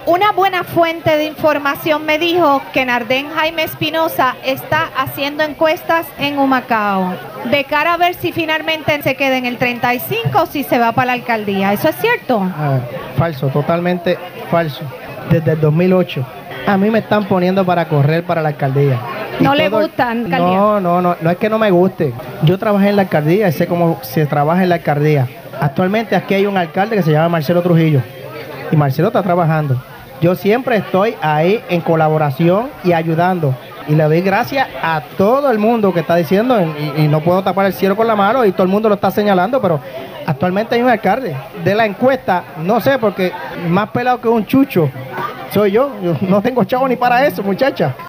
Una buena fuente de información me dijo que Nardén Jaime Espinosa está haciendo encuestas en Humacao de cara a ver si finalmente se queda en el 35 o si se va para la alcaldía. ¿Eso es cierto? Falso, totalmente falso. Desde el 2008 a mí me están poniendo para correr para la alcaldía. ¿No le gustan alcaldía? No es que no me guste. Yo trabajé en la alcaldía y sé cómo se trabaja en la alcaldía. Actualmente aquí hay un alcalde que se llama Marcelo Trujillo y Marcelo está trabajando. Yo siempre estoy ahí en colaboración y ayudando. Y le doy gracias a todo el mundo que está diciendo, y no puedo tapar el cielo con la mano, y todo el mundo lo está señalando, pero actualmente hay un alcalde. De la encuesta, no sé, porque más pelado que un chucho soy yo. Yo no tengo chavo ni para eso, muchacha.